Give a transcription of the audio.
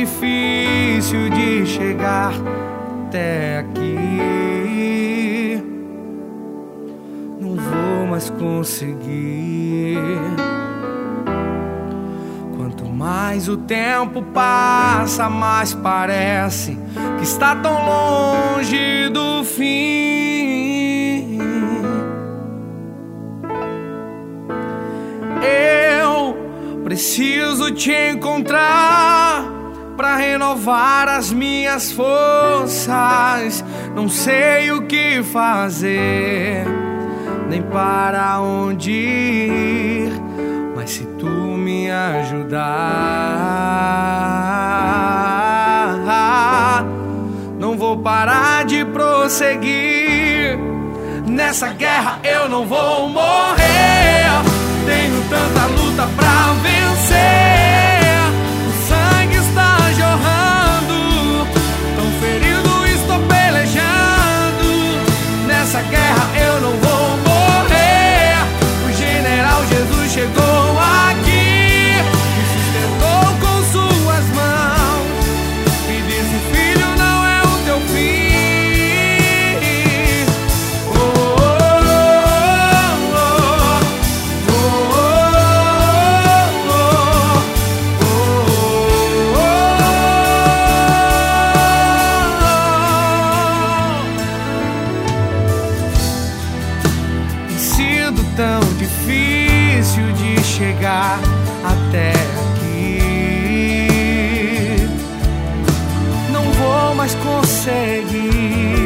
difícil de chegar até aqui. Não vou mais conseguir. Quanto mais o tempo passa, mais parece que está tão longe do fim. Eu preciso te encontrar pra renovar as minhas forças. Não sei o que fazer, nem para onde ir, mas se tu me ajudar, não vou parar de prosseguir. Nessa guerra eu não vou morrer. Tenho tanta luta pra vencer. O sangue está jorrando, tão ferido estou pelejando. Nessa guerra eu não vou morrer. O general Jesus chegou aqui, me sustentou com suas mãos e disse: filho, não é o teu fim. Tão difícil de chegar até aqui. Não vou mais conseguir.